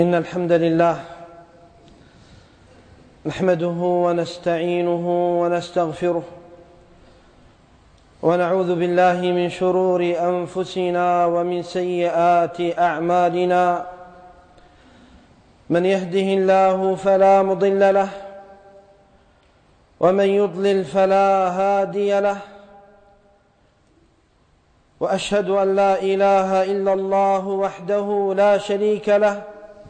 إن الحمد لله نحمده ونستعينه ونستغفره ونعوذ بالله من شرور أنفسنا ومن سيئات أعمالنا. من يهده الله فلا مضل له ومن يضلل فلا هادي له، وأشهد أن لا إله إلا الله وحده لا شريك له،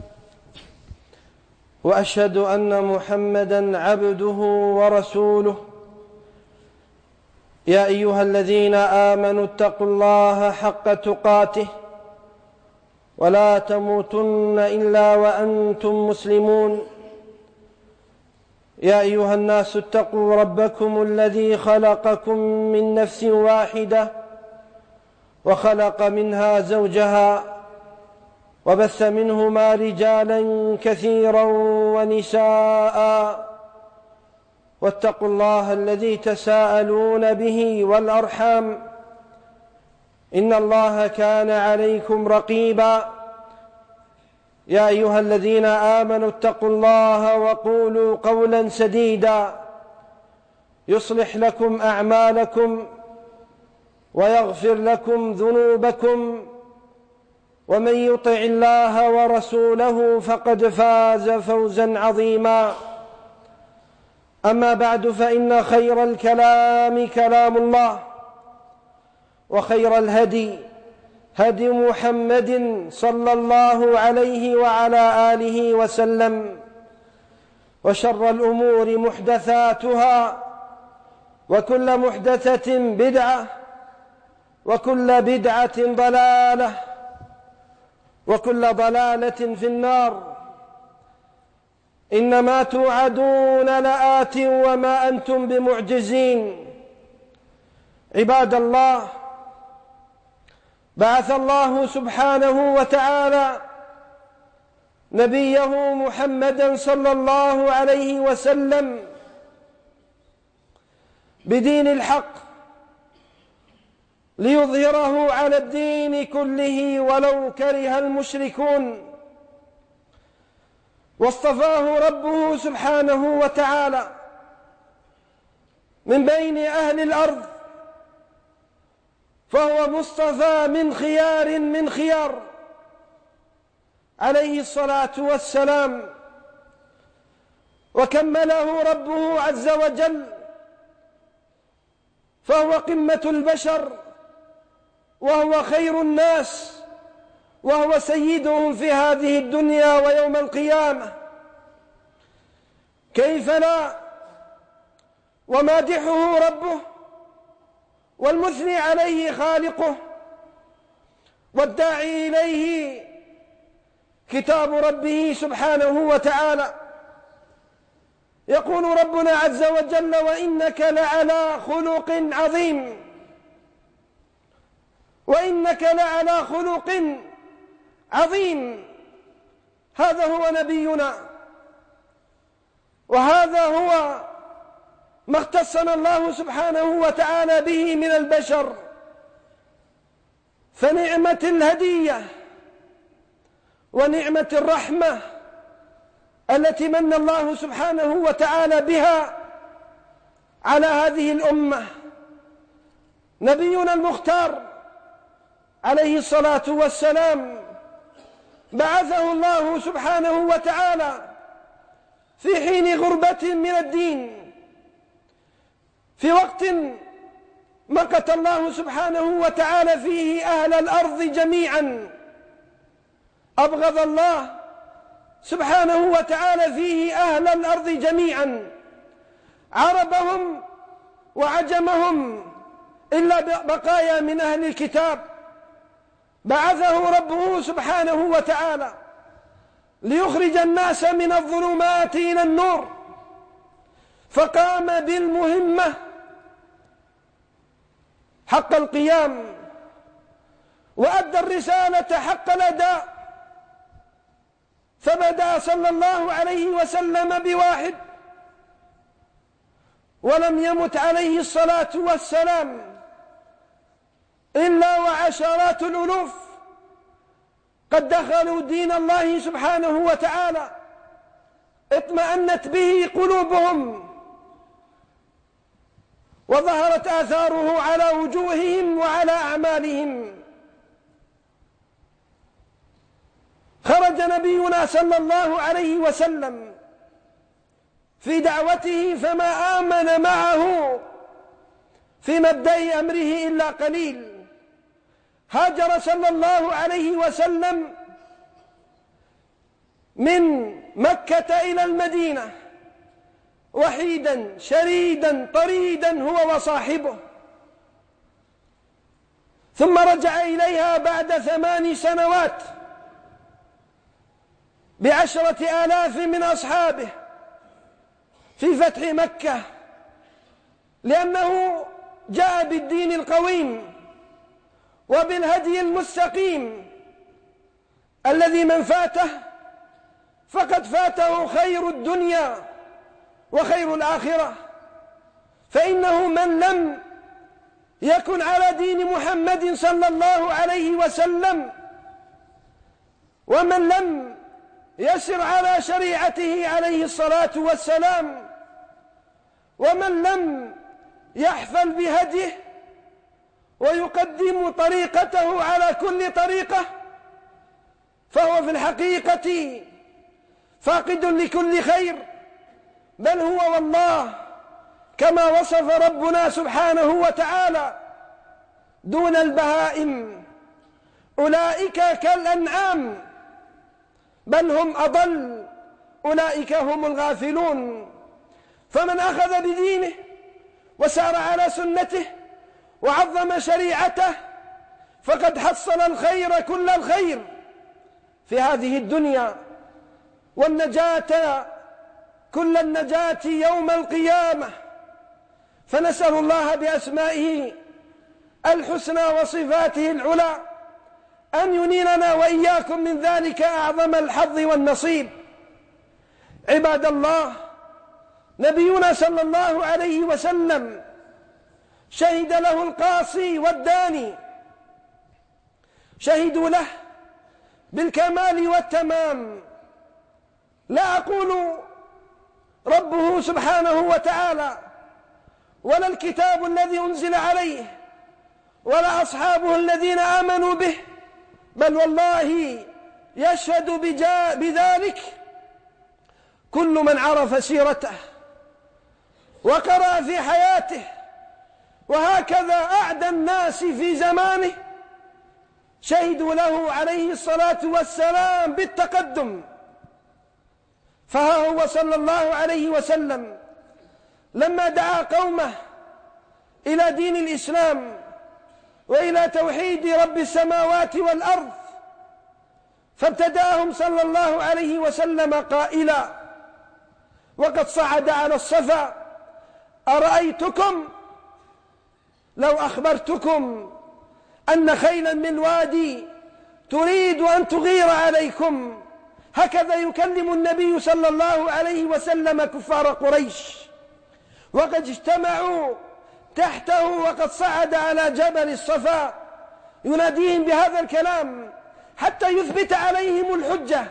وأشهد أن محمدًا عبده ورسوله. يا أيها الذين آمنوا اتقوا الله حق تقاته ولا تموتن إلا وأنتم مسلمون. يا أيها الناس اتقوا ربكم الذي خلقكم من نفس واحدة وخلق منها زوجها وبث منهما رجالا كثيرا ونساء، واتقوا الله الذي تساءلون به والأرحام، إن الله كان عليكم رقيبا. يا أيها الذين آمنوا اتقوا الله وقولوا قولا سديدا يصلح لكم أعمالكم ويغفر لكم ذنوبكم، ومن يطع الله ورسوله فقد فاز فوزا عظيما. أما بعد، فإن خير الكلام كلام الله، وخير الهدي هدي محمد صلى الله عليه وعلى آله وسلم، وشر الأمور محدثاتها، وكل محدثة بدعة، وكل بدعة ضلالة، وكل ضلالة في النار. إنما توعدون لآت وما أنتم بمعجزين. عباد الله، بعث الله سبحانه وتعالى نبيه محمدا صلى الله عليه وسلم بدين الحق ليظهره على الدين كله ولو كره المشركون، واصطفاه ربه سبحانه وتعالى من بين أهل الأرض، فهو مصطفى من خيار عليه الصلاة والسلام، وكمله ربه عز وجل، فهو قمة البشر، وهو خير الناس، وهو سيدهم في هذه الدنيا ويوم القيامة. كيف لا ومادحه ربه والمثني عليه خالقه والداعي إليه كتاب ربه سبحانه وتعالى. يقول ربنا عز وجل: وإنك لعلى خلق عظيم، وإنك لعلى خلق عظيم. هذا هو نبينا، وهذا هو ما اختصنا الله سبحانه وتعالى به من البشر. فنعمة الهدية ونعمة الرحمة التي من الله سبحانه وتعالى بها على هذه الأمة نبينا المختار عليه الصلاة والسلام، بعثه الله سبحانه وتعالى في حين غربة من الدين، في وقت مقت الله سبحانه وتعالى فيه أهل الأرض جميعا، أبغض الله سبحانه وتعالى فيه أهل الأرض جميعا، عربهم وعجمهم، إلا بقايا من أهل الكتاب. بعثه ربه سبحانه وتعالى ليخرج الناس من الظلمات إلى النور، فقام بالمهمة حق القيام، وأدى الرسالة حق الأداء. فبدأ صلى الله عليه وسلم بواحد، ولم يمت عليه الصلاة والسلام إلا وعشرات الألوف قد دخلوا دين الله سبحانه وتعالى اطمأنت به قلوبهم وظهرت آثاره على وجوههم وعلى أعمالهم. خرج نبينا صلى الله عليه وسلم في دعوته فما آمن معه في مبدأ أمره إلا قليل. هاجر صلى الله عليه وسلم من مكة إلى المدينة وحيدا شريدا طريدا هو وصاحبه، ثم رجع إليها بعد 8 سنوات ب10,000 من أصحابه في فتح مكة، لأنه جاء بالدين القويم وبالهدي المستقيم الذي من فاته فقد فاته خير الدنيا وخير الآخرة. فإنه من لم يكن على دين محمد صلى الله عليه وسلم ومن لم يسر على شريعته عليه الصلاة والسلام ومن لم يحفل بهديه ويقدم طريقته على كل طريقة فهو في الحقيقة فاقد لكل خير، بل هو والله كما وصف ربنا سبحانه وتعالى دون البهائم، أولئك كالأنعام بل هم أضل، أولئك هم الغافلون. فمن أخذ بدينه وسار على سنته وعظم شريعته فقد حصل الخير كل الخير في هذه الدنيا، والنجاة كل النجاة يوم القيامة. فنسأل الله بأسمائه الحسنى وصفاته العلى أن ينيلنا وإياكم من ذلك أعظم الحظ والنصيب. عباد الله، نبينا صلى الله عليه وسلم شهد له القاصي والداني، شهدوا له بالكمال والتمام. لا أقول ربه سبحانه وتعالى ولا الكتاب الذي أنزل عليه ولا أصحابه الذين آمنوا به، بل والله يشهد بذلك كل من عرف سيرته وقرأ في حياته. وهكذا أعدى الناس في زمانه شهدوا له عليه الصلاة والسلام بالتقدم. فها هو صلى الله عليه وسلم لما دعا قومه إلى دين الإسلام وإلى توحيد رب السماوات والأرض، فابتدأهم صلى الله عليه وسلم قائلا وقد صعد على الصفا: أرأيتكم لو أخبرتكم أن خيلا من وادي تريد أن تغير عليكم. هكذا يكلم النبي صلى الله عليه وسلم كفار قريش وقد اجتمعوا تحته وقد صعد على جبل الصفا يناديهم بهذا الكلام حتى يثبت عليهم الحجة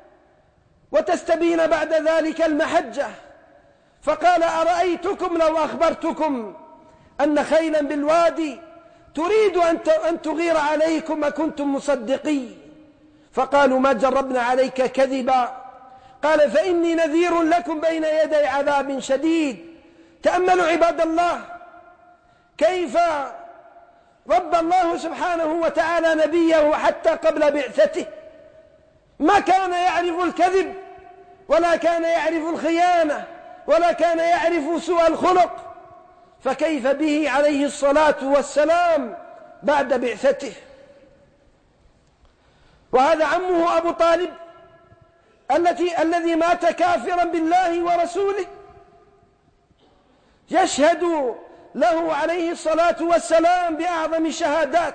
وتستبين بعد ذلك المحجة. فقال: أرأيتكم لو أخبرتكم أن خيلا بالوادي تريد أن تغير عليكم أكنتم مصدقين؟ فقالوا: ما جربنا عليك كذبا. قال: فإني نذير لكم بين يدي عذاب شديد. تأملوا عباد الله كيف رب الله سبحانه وتعالى نبيه حتى قبل بعثته، ما كان يعرف الكذب ولا كان يعرف الخيانة ولا كان يعرف سوء الخلق، فكيف به عليه الصلاة والسلام بعد بعثته؟ وهذا عمه أبو طالب الذي مات كافرا بالله ورسوله يشهد له عليه الصلاة والسلام بأعظم الشهادات،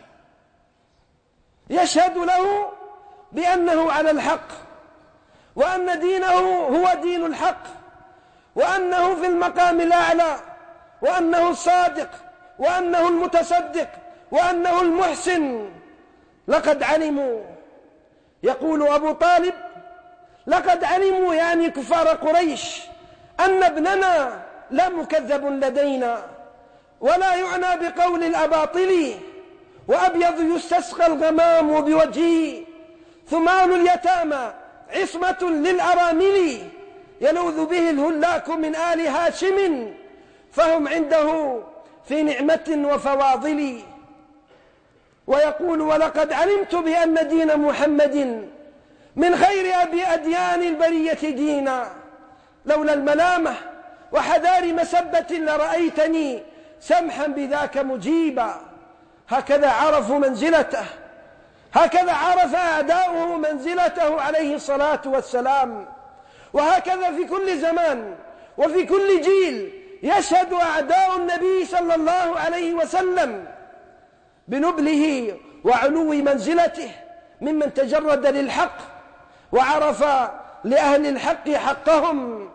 يشهد له بأنه على الحق وأن دينه هو دين الحق وأنه في المقام الأعلى وأنه الصادق وأنه المتصدق وأنه المحسن. لقد علموا يقول أبو طالب: لقد علموا يعني كفار قريش أن ابننا لا مكذب لدينا ولا يعنى بقول الأباطل، وأبيض يستسقى الغمام بوجهه، ثمان اليتامى عصمة للأرامل، يلوذ به الهلاك من آل هاشم، فهم عنده في نعمة وفواضل. ويقول: ولقد علمت بأن دين محمد من خير أديان البرية دينا، لولا الملامة وحذار مسبة لرأيتني سمحا بذاك مجيبا. هكذا عرفوا منزلته، هكذا عرف أعداؤه منزلته عليه الصلاة والسلام. وهكذا في كل زمان وفي كل جيل يشهد أعداء النبي صلى الله عليه وسلم بنبله وعلو منزلته ممن تجرد للحق وعرف لأهل الحق حقهم.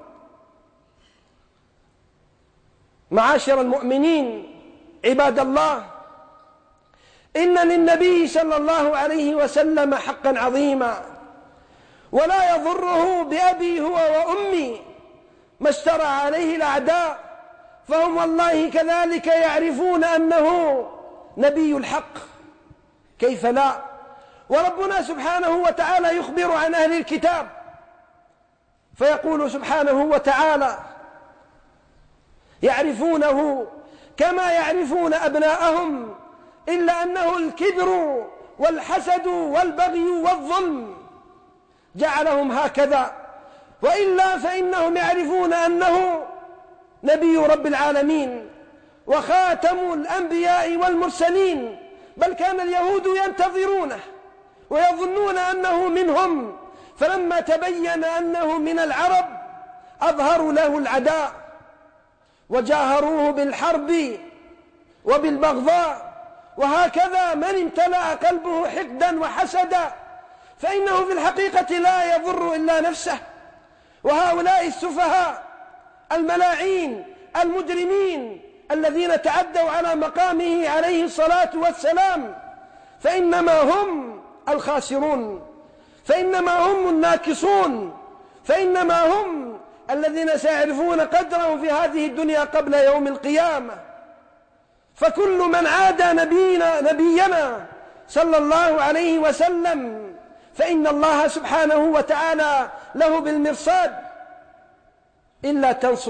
معاشر المؤمنين عباد الله، إن للنبي صلى الله عليه وسلم حقا عظيما، ولا يضره بأبي هو وأمي ما اشترى عليه الأعداء، فهم والله كذلك يعرفون أنه نبي الحق، كيف لا؟ وربنا سبحانه وتعالى يخبر عن أهل الكتاب فيقول سبحانه وتعالى: يعرفونه كما يعرفون أبناءهم إلا أنه الكبر والحسد والبغي والظلم جعلهم هكذا، وإلا فإنهم يعرفون أنه نبي رب العالمين وخاتم الأنبياء والمرسلين، بل كان اليهود ينتظرونه ويظنون أنه منهم، فلما تبين أنه من العرب أظهروا له العداء وجاهروه بالحرب وبالبغضاء. وهكذا من امتلأ قلبه حقدا وحسدا فإنه في الحقيقة لا يضر إلا نفسه. وهؤلاء السفهاء الملاعين المجرمين الذين تعدوا على مقامه عليه الصلاة والسلام فإنما هم الخاسرون، فإنما هم الناكصون، فإنما هم الذين سيعرفون قدرهم في هذه الدنيا قبل يوم القيامة. فكل من عاد نبينا صلى الله عليه وسلم فإن الله سبحانه وتعالى له بالمرصاد. إلا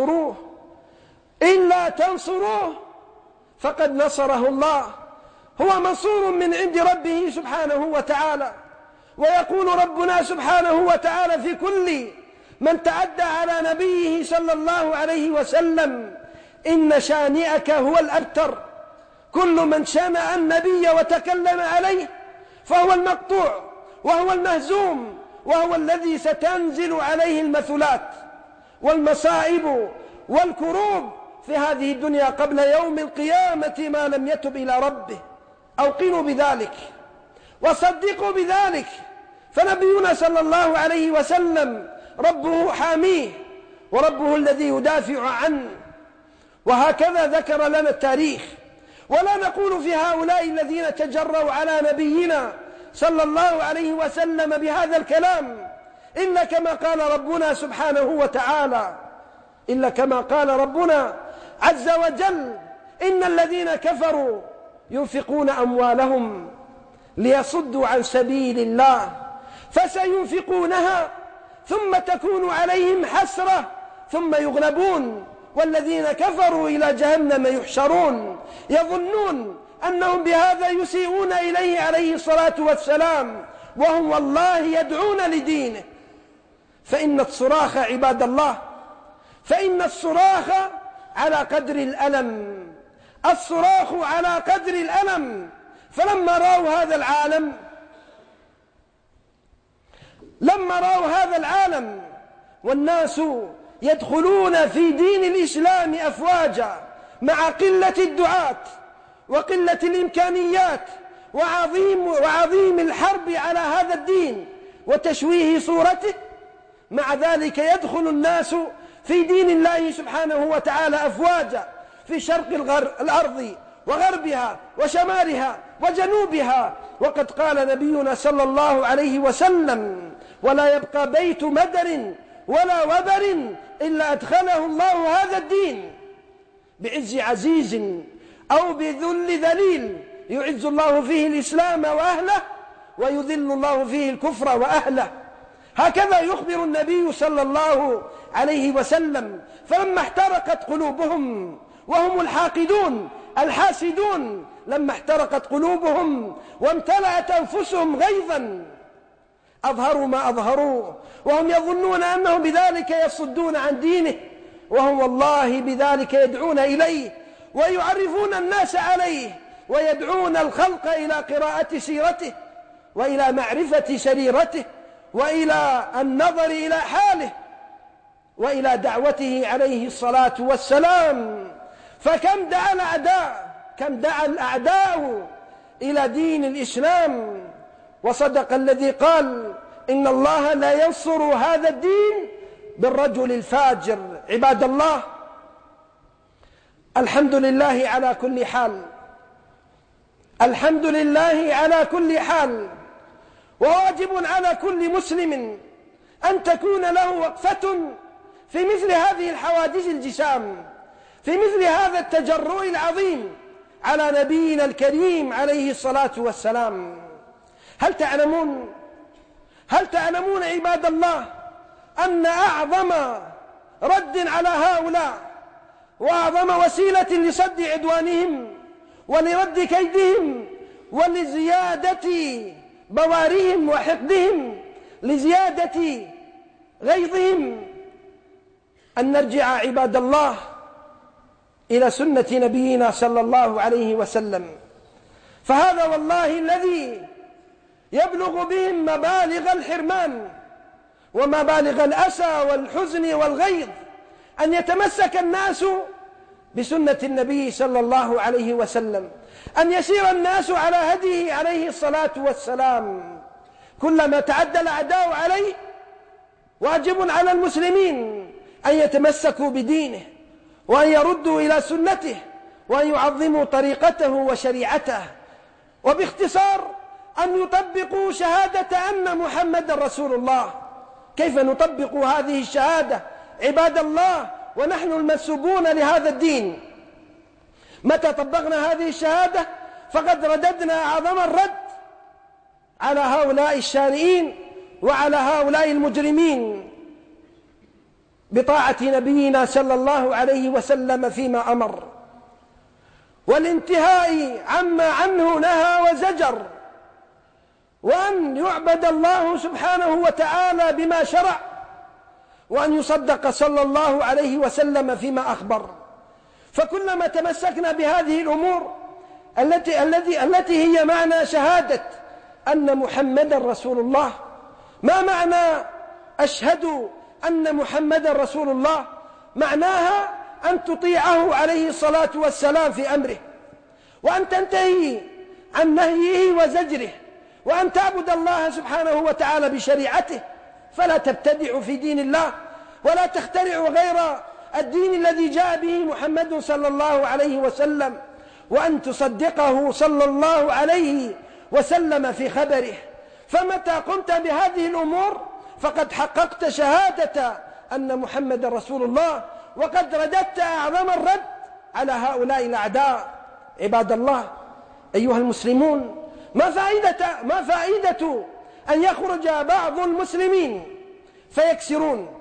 تنصروه فقد نصره الله، هو منصور من عند ربه سبحانه وتعالى. ويقول ربنا سبحانه وتعالى في كل من تعدى على نبيه صلى الله عليه وسلم: إن شانئك هو الأبتر. كل من شنأ النبي وتكلم عليه فهو المقطوع وهو المهزوم، وهو الذي ستنزل عليه المثلات والمصائب والكروب في هذه الدنيا قبل يوم القيامة ما لم يتب إلى ربه. أوقنوا بذلك وصدقوا بذلك، فنبينا صلى الله عليه وسلم ربه حاميه وربه الذي يدافع عنه. وهكذا ذكر لنا التاريخ. ولا نقول في هؤلاء الذين تجروا على نبينا صلى الله عليه وسلم بهذا الكلام إلا كما قال ربنا سبحانه وتعالى، إلا كما قال ربنا عز وجل: إن الذين كفروا ينفقون أموالهم ليصدوا عن سبيل الله فسينفقونها ثم تكون عليهم حسرة ثم يغلبون والذين كفروا إلى جهنم يحشرون، يظنون أنهم بهذا يسيئون إليه عليه الصلاة والسلام وهم والله يدعون لدينه. فإن الصراخ عباد الله، فإن الصراخ على قدر الألم، الصراخ على قدر الألم. فلما رأوا هذا العالم والناس يدخلون في دين الإسلام أفواجا مع قلة الدعاة وقلة الإمكانيات وعظيم الحرب على هذا الدين وتشويه صورته، مع ذلك يدخل الناس في دين الله سبحانه وتعالى أفواجا في شرق الأرض وغربها وشمالها وجنوبها. وقد قال نبينا صلى الله عليه وسلم: ولا يبقى بيت مدر ولا وبر إلا أدخله الله هذا الدين بعز عزيز أو بذل ذليل، يعز الله فيه الإسلام وأهله ويذل الله فيه الكفر وأهله. هكذا يخبر النبي صلى الله عليه وسلم. فلما احترقت قلوبهم وهم الحاقدون الحاسدون، لما احترقت قلوبهم وامتلأت أنفسهم غيظا، أظهروا ما أظهروا وهم يظنون أنهم بذلك يصدون عن دينه، وهم والله بذلك يدعون إليه ويعرفون الناس عليه، ويدعون الخلق إلى قراءة سيرته وإلى معرفة سريرته وإلى النظر إلى حاله وإلى دعوته عليه الصلاة والسلام. فكم دعا الأعداء إلى دين الإسلام، وصدق الذي قال: إن الله لا ينصر هذا الدين بالرجل الفاجر. عباد الله، الحمد لله على كل حال، الحمد لله على كل حال. وواجب على كل مسلم أن تكون له وقفة في مثل هذه الحوادث الجسام، في مثل هذا التجرؤ العظيم على نبينا الكريم عليه الصلاة والسلام. هل تعلمون عباد الله أن أعظم رد على هؤلاء وأعظم وسيلة لصد عدوانهم ولرد كيدهم ولزيادة بوارهم وحقدهم، لزيادة غيظهم، أن نرجع عباد الله إلى سنة نبينا صلى الله عليه وسلم. فهذا والله الذي يبلغ بهم مبالغ الحرمان ومبالغ الأسى والحزن والغيظ، أن يتمسك الناس بسنة النبي صلى الله عليه وسلم، أن يسير الناس على هديه عليه الصلاة والسلام. كلما تعدى الأعداء عليه واجب على المسلمين أن يتمسكوا بدينه وأن يردوا إلى سنته وأن يعظموا طريقته وشريعته، وباختصار أن يطبقوا شهادة أن محمد رسول الله. كيف نطبق هذه الشهادة عباد الله ونحن المنسوبون لهذا الدين؟ متى طبقنا هذه الشهادة فقد رددنا أعظم الرد على هؤلاء الشانئين وعلى هؤلاء المجرمين بطاعة نبينا صلى الله عليه وسلم فيما أمر، والانتهاء عما عنه نهى وزجر، وأن يعبد الله سبحانه وتعالى بما شرع، وأن يصدق صلى الله عليه وسلم فيما أخبر. فكلما تمسكنا بهذه الأمور التي هي معنى شهادة أن محمدا رسول الله. ما معنى أشهد أن محمدا رسول الله؟ معناها أن تطيعه عليه الصلاة والسلام في أمره، وأن تنتهي عن نهيه وزجره، وأن تعبد الله سبحانه وتعالى بشريعته، فلا تبتدع في دين الله ولا تخترع غير الدين الذي جاء به محمد صلى الله عليه وسلم، وأن تصدقه صلى الله عليه وسلم في خبره. فمتى قمت بهذه الأمور فقد حققت شهادة أن محمد رسول الله، وقد رددت أعظم الرد على هؤلاء الأعداء. عباد الله أيها المسلمون، ما فائدة أن يخرج بعض المسلمين فيكسرون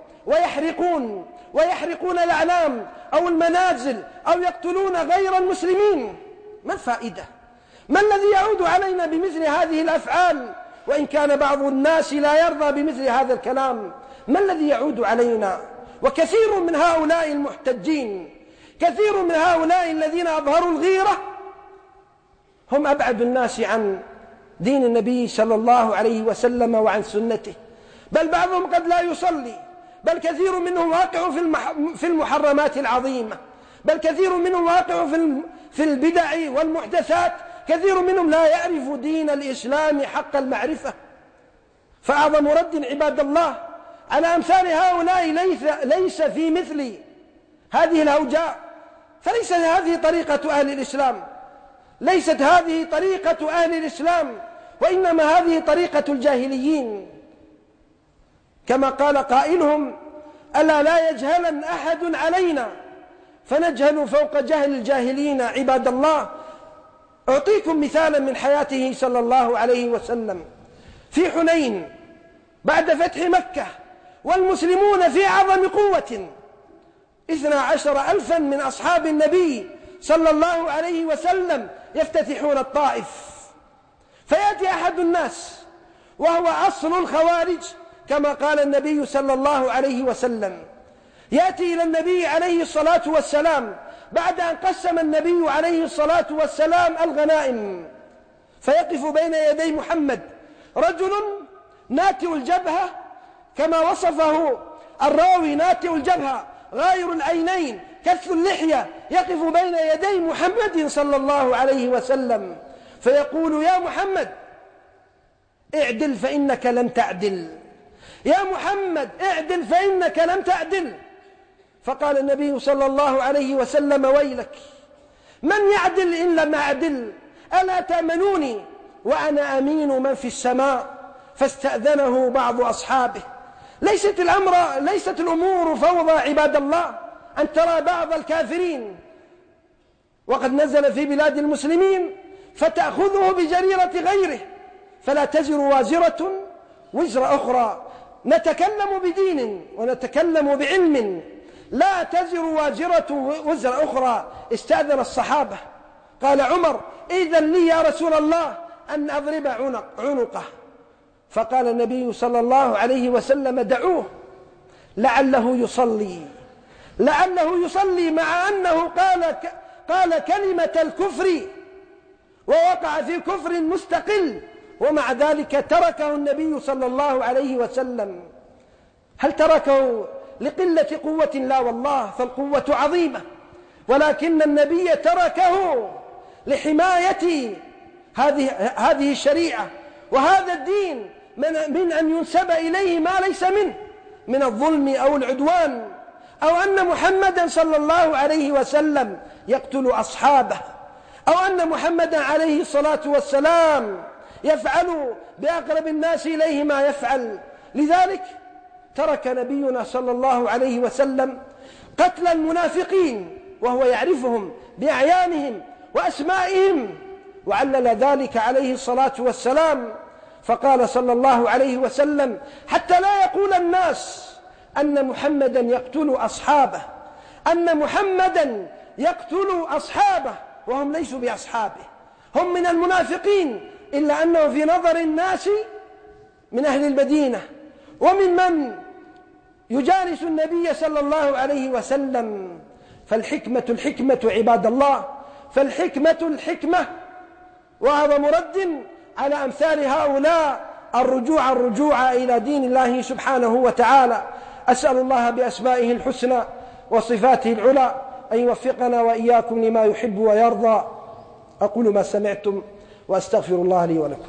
ويحرقون الأعلام أو المنازل أو يقتلون غير المسلمين؟ ما الفائدة؟ ما الذي يعود علينا بمثل هذه الأفعال؟ وإن كان بعض الناس لا يرضى بمثل هذا الكلام، ما الذي يعود علينا؟ وكثير من هؤلاء المحتجين، كثير من هؤلاء الذين أظهروا الغيرة، هم أبعد الناس عن دين النبي صلى الله عليه وسلم وعن سنته، بل بعضهم قد لا يصلي، بل كثير منهم واقع في المحرمات العظيمة، بل كثير منهم واقع في البدع والمحدثات، كثير منهم لا يعرف دين الإسلام حق المعرفة. فأعظم رد عباد الله على أمثال هؤلاء ليس في مثل هذه الأوجاع، فليس هذه طريقة أهل الإسلام. ليست هذه طريقة أهل الإسلام، وإنما هذه طريقة الجاهليين، كما قال قائلهم: ألا لا يجهلن أحد علينا فنجهل فوق جهل الجاهلين. عباد الله، أعطيكم مثالا من حياته صلى الله عليه وسلم. في حنين بعد فتح مكة والمسلمون في أعظم قوة، 12,000 من أصحاب النبي صلى الله عليه وسلم يفتتحون الطائف، فيأتي أحد الناس وهو أصل الخوارج كما قال النبي صلى الله عليه وسلم، يأتي إلى النبي عليه الصلاة والسلام بعد أن قسم النبي عليه الصلاة والسلام الغنائم، فيقف بين يدي محمد رجل ناتئ الجبهة كما وصفه الراوي، ناتئ الجبهة غاير العينين كث اللحية، يقف بين يدي محمد صلى الله عليه وسلم فيقول: يا محمد اعدل فإنك لم تعدل، يا محمد اعدل فإنك لم تعدل. فقال النبي صلى الله عليه وسلم: ويلك، من يعدل إن لم أعدل؟ ألا تأمنوني وأنا أمين من في السماء؟ فاستأذنه بعض أصحابه. ليست الأمور فوضى عباد الله، أن ترى بعض الكافرين وقد نزل في بلاد المسلمين فتأخذه بجريرة غيره، فلا تزر وازرة وزر أخرى. نتكلم بدين ونتكلم بعلم، لا تزر وازرة وزر أخرى. استأذن الصحابة، قال عمر: إذن لي يا رسول الله أن أضرب عنقه. فقال النبي صلى الله عليه وسلم: دعوه لعله يصلي، مع أنه قال كلمة الكفر ووقع في كفر مستقل، ومع ذلك تركه النبي صلى الله عليه وسلم. هل تركه لقلة قوة؟ لا والله، فالقوة عظيمة، ولكن النبي تركه لحماية هذه الشريعة وهذا الدين من أن ينسب إليه ما ليس منه من الظلم أو العدوان، أو أن محمدا صلى الله عليه وسلم يقتل أصحابه، أو أن محمدا عليه الصلاة والسلام يفعل بأقرب الناس إليه ما يفعل. لذلك ترك نبينا صلى الله عليه وسلم قتل المنافقين وهو يعرفهم بأعيانهم وأسمائهم، وعلل ذلك عليه الصلاة والسلام، فقال صلى الله عليه وسلم: حتى لا يقول الناس أن محمدا يقتل أصحابه وهم ليسوا بأصحابه، هم من المنافقين، إلا أنه في نظر الناس من أهل المدينة ومن من يجالس النبي صلى الله عليه وسلم. الحكمة عباد الله، الحكمة، وهذا مرد على أمثال هؤلاء الرجوع إلى دين الله سبحانه وتعالى. أسأل الله بأسمائه الحسنى وصفاته العلى أن يوفقنا وإياكم لما يحب ويرضى. أقول ما سمعتم وأستغفر الله لي ولكم.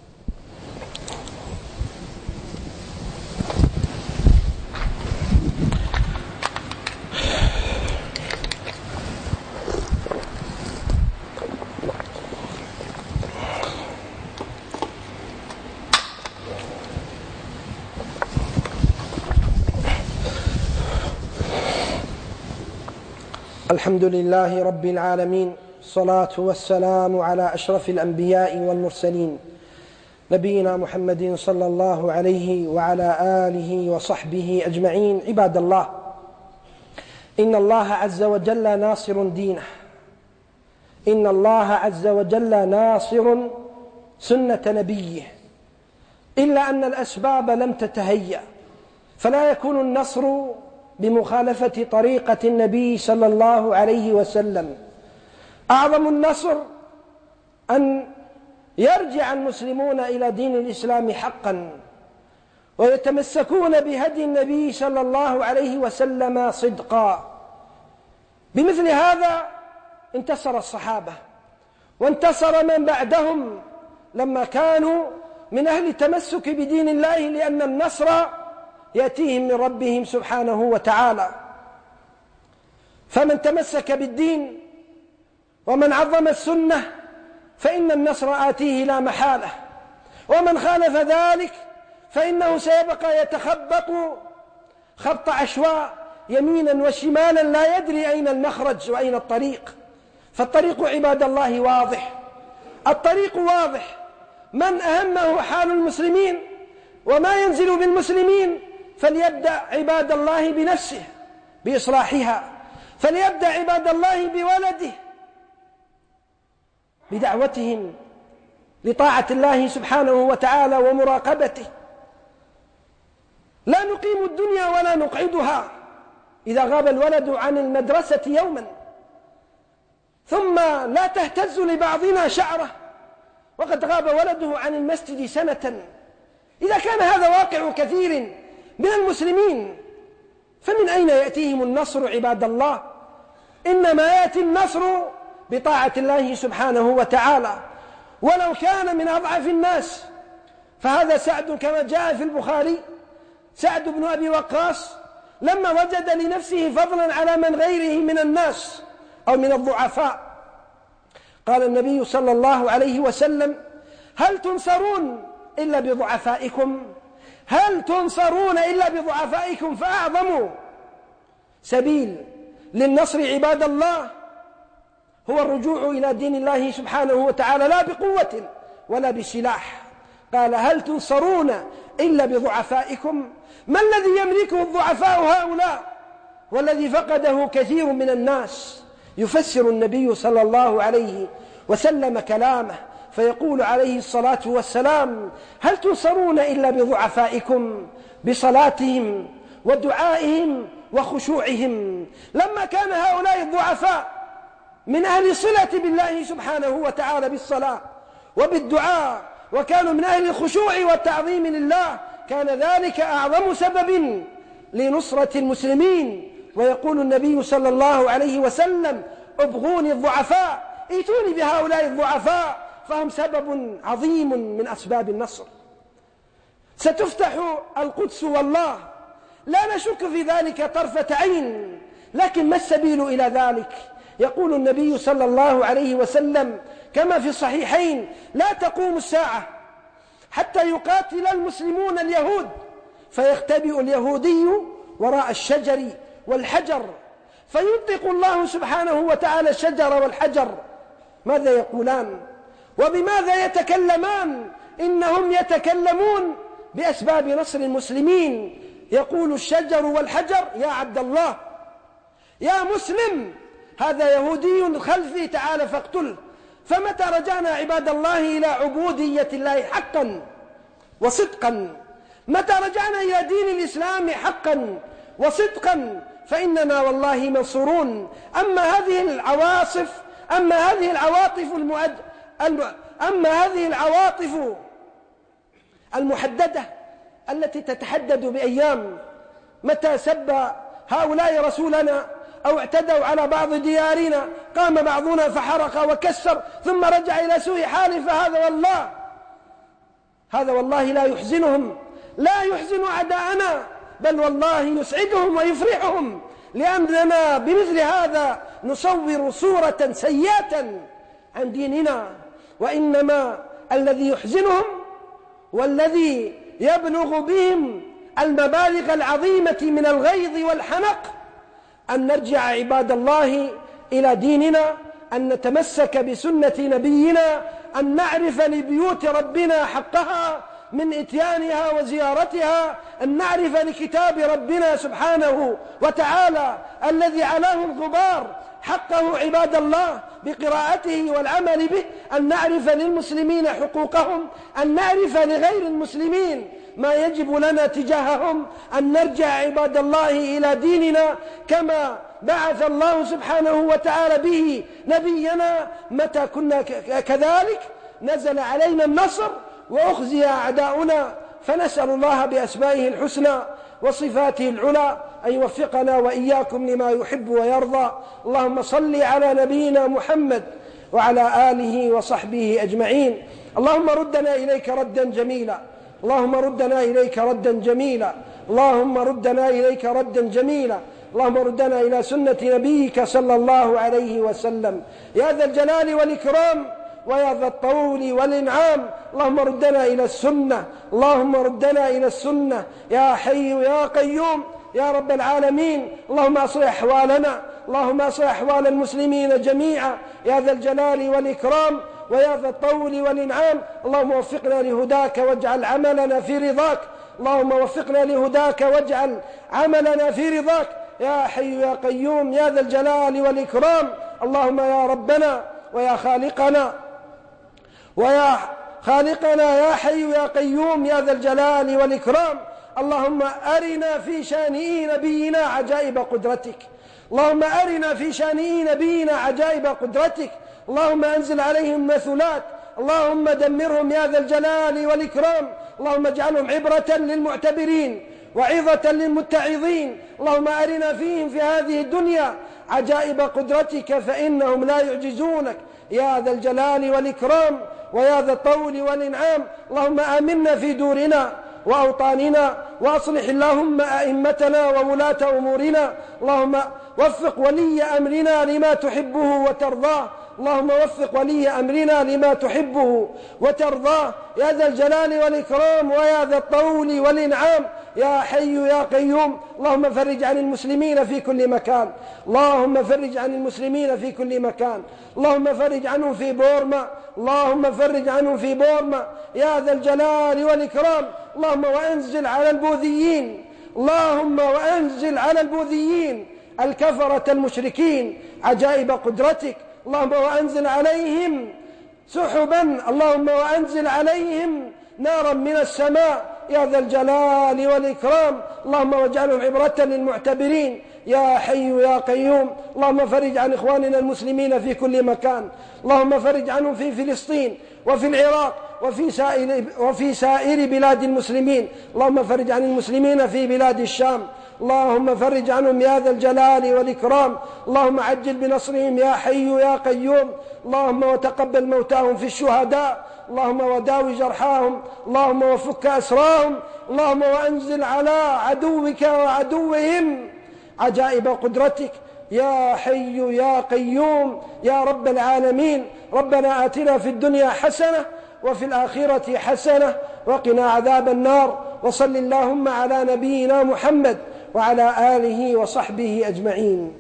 الحمد لله رب العالمين، الصلاة والسلام على أشرف الأنبياء والمرسلين، نبينا محمد صلى الله عليه وعلى آله وصحبه أجمعين. عباد الله، إن الله عز وجل ناصر دينه، إن الله عز وجل ناصر سنة نبيه، إلا أن الأسباب لم تتهيأ، فلا يكون النصر بمخالفة طريقة النبي صلى الله عليه وسلم. أعظم النصر أن يرجع المسلمون إلى دين الإسلام حقا ويتمسكون بهدي النبي صلى الله عليه وسلم صدقا. بمثل هذا انتصر الصحابة وانتصر من بعدهم لما كانوا من أهل التمسك بدين الله، لأن النصر يأتيهم من ربهم سبحانه وتعالى. فمن تمسك بالدين ومن عظم السنة فإن النصر آتيه لا محالة، ومن خالف ذلك فإنه سيبقى يتخبط خبط عشواء يمينا وشمالا لا يدري أين المخرج وأين الطريق. فالطريق عباد الله واضح، الطريق واضح. من أهمه حال المسلمين وما ينزل بالمسلمين فليبدأ عباد الله بنفسه بإصلاحها، فليبدأ عباد الله بولده بدعوتهم لطاعة الله سبحانه وتعالى ومراقبته. لا نقيم الدنيا ولا نقعدها. إذا غاب الولد عن المدرسة يوما ثم لا تهتز لبعضنا شعره وقد غاب ولده عن المسجد سنة، إذا كان هذا واقع كثير من المسلمين فمن أين يأتيهم النصر عباد الله؟ إنما يأتي النصر بطاعة الله سبحانه وتعالى. ولو كان من أضعف الناس فهذا سعد كما جاء في البخاري، سعد بن أبي وقاص لما وجد لنفسه فضلا على من غيره من الناس أو من الضعفاء قال النبي صلى الله عليه وسلم: هل تنصرون إلا بضعفائكم؟ هل تنصرون إلا بضعفائكم؟ فأعظم سبيل للنصر عباد الله هو الرجوع إلى دين الله سبحانه وتعالى، لا بقوة ولا بسلاح. قال: هل تنصرون إلا بضعفائكم؟ ما الذي يملكه الضعفاء هؤلاء والذي فقده كثير من الناس؟ يفسر النبي صلى الله عليه وسلم كلامه فيقول عليه الصلاة والسلام: هل تنصرون إلا بضعفائكم؟ بصلاتهم ودعائهم وخشوعهم. لما كان هؤلاء الضعفاء من أهل صلة بالله سبحانه وتعالى بالصلاة وبالدعاء وكانوا من أهل الخشوع والتعظيم لله، كان ذلك أعظم سبب لنصرة المسلمين. ويقول النبي صلى الله عليه وسلم: ابغوني الضعفاء، ائتوني بهؤلاء الضعفاء فهم سبب عظيم من أسباب النصر. ستفتح القدس والله لا نشك في ذلك طرفة عين، لكن ما السبيل إلى ذلك؟ يقول النبي صلى الله عليه وسلم كما في الصحيحين: لا تقوم الساعة حتى يقاتل المسلمون اليهود فيختبئ اليهودي وراء الشجر والحجر فينطق الله سبحانه وتعالى الشجر والحجر. ماذا يقولان وبماذا يتكلمان؟ إنهم يتكلمون بأسباب نصر المسلمين. يقول الشجر والحجر: يا عبد الله، يا مسلم، هذا يهودي خلفي، تعال فاقتله. فمتى رجعنا عباد الله إلى عبودية الله حقا وصدقا، متى رجعنا إلى دين الإسلام حقا وصدقا، فإننا والله منصورون. أما هذه العواطف المحددة التي تتحدد بأيام، متى سب هؤلاء رسولنا أو اعتدوا على بعض ديارنا قام بعضنا فحرق وكسر ثم رجع إلى سوء حال، هذا والله لا يحزنهم، لا يحزن أعداءنا، بل والله يسعدهم ويفرحهم، لأننا بمثل هذا نصور صورة سيئة عن ديننا. وإنما الذي يحزنهم والذي يبلغ بهم المبالغ العظيمة من الغيظ والحنق أن نرجع عباد الله إلى ديننا، أن نتمسك بسنة نبينا، أن نعرف لبيوت ربنا حقها من إتيانها وزيارتها، أن نعرف لكتاب ربنا سبحانه وتعالى الذي علاه الغبار حقه عباد الله بقراءته والعمل به، أن نعرف للمسلمين حقوقهم، أن نعرف لغير المسلمين ما يجب لنا تجاههم، أن نرجع عباد الله إلى ديننا كما بعث الله سبحانه وتعالى به نبينا. متى كنا كذلك نزل علينا النصر وأخزي أعداؤنا. فنسأل الله بأسمائه الحسنى وصفاته العلى أن يوفقنا وإياكم لما يحب ويرضى. اللهم صل على نبينا محمد وعلى آله وصحبه أجمعين. اللهم ردنا إليك ردا جميلا، اللهم ردنا إليك ردا جميلا، اللهم ردنا إليك ردا جميلا، اللهم ردنا إلى سنة نبيك صلى الله عليه وسلم. يا ذا الجلال والإكرام ويا ذا الطول والإنعام اللهم ردنا إلى السنة، اللهم ردنا إلى السنة يا حي يا قيوم يا رب العالمين. اللهم أصلح أحوالنا، اللهم أصلح أحوال المسلمين جميعا يا ذا الجلال والإكرام ويا ذا الطول والإنعام. اللهم وفقنا لهداك واجعل عملنا في رضاك، اللهم وفقنا لهداك واجعل عملنا في رضاك يا حي يا قيوم يا ذا الجلال والإكرام. اللهم يا ربنا ويا خالقنا يا حي يا قيوم يا ذا الجلال والإكرام، اللهم أرنا في شان نبينا عجائب قدرتك، اللهم أرنا في شان نبينا عجائب قدرتك. اللهم أنزل عليهم مثلات، اللهم دمرهم يا ذا الجلال والإكرام. اللهم اجعلهم عبرة للمعتبرين وعظة للمتعظين. اللهم أرنا فيهم في هذه الدنيا عجائب قدرتك فإنهم لا يعجزونك يا ذا الجلال والإكرام ويا ذا الطول والإنعام. اللهم آمنا في دورنا وأوطاننا وأصلح اللهم أئمتنا وولاة أمورنا. اللهم وفق ولي أمرنا لما تحبه وترضاه، اللهم وفق ولي أمرنا لما تحبه وترضاه يا ذا الجلال والإكرام ويا ذا الطول والإنعام يا حي يا قيوم. اللهم فرج عن المسلمين في كل مكان، اللهم فرج عن المسلمين في كل مكان، اللهم فرج عنهم في بورما، اللهم فرج عنهم في بورما يا ذا الجلال والإكرام. اللهم وأنزل على البوذيين، اللهم وأنزل على البوذيين الكفرة المشركين عجائب قدرتك. اللهم وأنزل عليهم سحبا، اللهم وأنزل عليهم نارا من السماء يا ذا الجلال والإكرام. اللهم واجعلهم عبرة للمعتبرين يا حي يا قيوم. اللهم فرج عن إخواننا المسلمين في كل مكان، اللهم فرج عنهم في فلسطين وفي العراق وفي سائر بلاد المسلمين. اللهم فرج عن المسلمين في بلاد الشام، اللهم فرج عنهم يا ذا الجلال والإكرام. اللهم عجل بنصرهم يا حي يا قيوم. اللهم وتقبل موتاهم في الشهداء، اللهم وداوي جرحاهم، اللهم وفك أسراهم. اللهم وأنزل على عدوك وعدوهم عجائب قدرتك يا حي يا قيوم يا رب العالمين. ربنا آتنا في الدنيا حسنة وفي الآخرة حسنة وقنا عذاب النار. وصل اللهم على نبينا محمد وعلى آله وصحبه أجمعين.